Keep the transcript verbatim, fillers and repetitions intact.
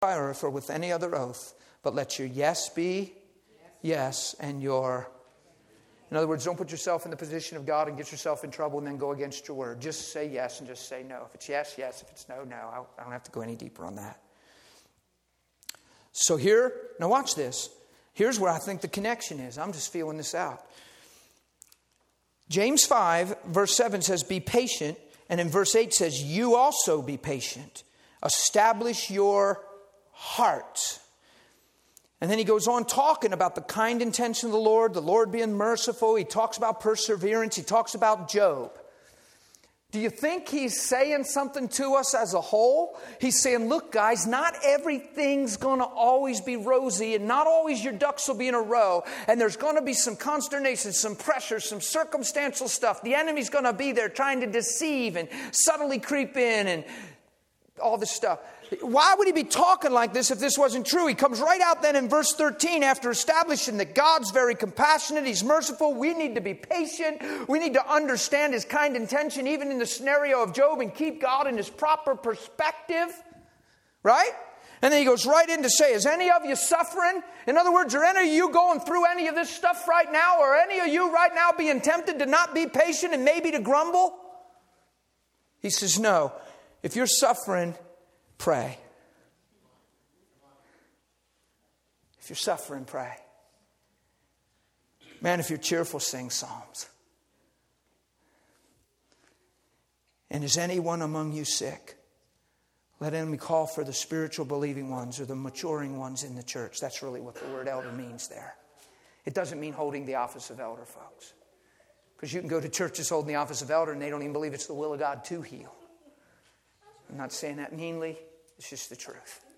earth or with any other oath, but let your yes be yes, and your... In other words, don't put yourself in the position of God and get yourself in trouble and then go against your word. Just say yes and just say no. If it's yes, yes. If it's no, no. I don't have to go any deeper on that. So here, now watch this. Here's where I think the connection is. I'm just feeling this out. James five, verse seven says, be patient. And in verse eight says, you also be patient. Establish your heart. And then he goes on talking about the kind intention of the Lord, the Lord being merciful. He talks about perseverance. He talks about Job. Do you think he's saying something to us as a whole? He's saying, look, guys, not everything's going to always be rosy, and not always your ducks will be in a row. And there's going to be some consternation, some pressure, some circumstantial stuff. The enemy's going to be there trying to deceive and subtly creep in and all this stuff. Why would he be talking like this if this wasn't true? He comes right out then in verse thirteen after establishing that God's very compassionate. He's merciful. We need to be patient. We need to understand his kind intention even in the scenario of Job and keep God in his proper perspective. Right? And then he goes right in to say, is any of you suffering? In other words, are any of you going through any of this stuff right now? Or any of you right now being tempted to not be patient and maybe to grumble? He says, no. If you're suffering, pray. If you're suffering, pray. Man, if you're cheerful, sing psalms. And is anyone among you sick? Let him call for the spiritual believing ones or the maturing ones in the church. That's really what the word elder means there. It doesn't mean holding the office of elder, folks. Because you can go to churches holding the office of elder and they don't even believe it's the will of God to heal. I'm not saying that meanly. It's just the truth.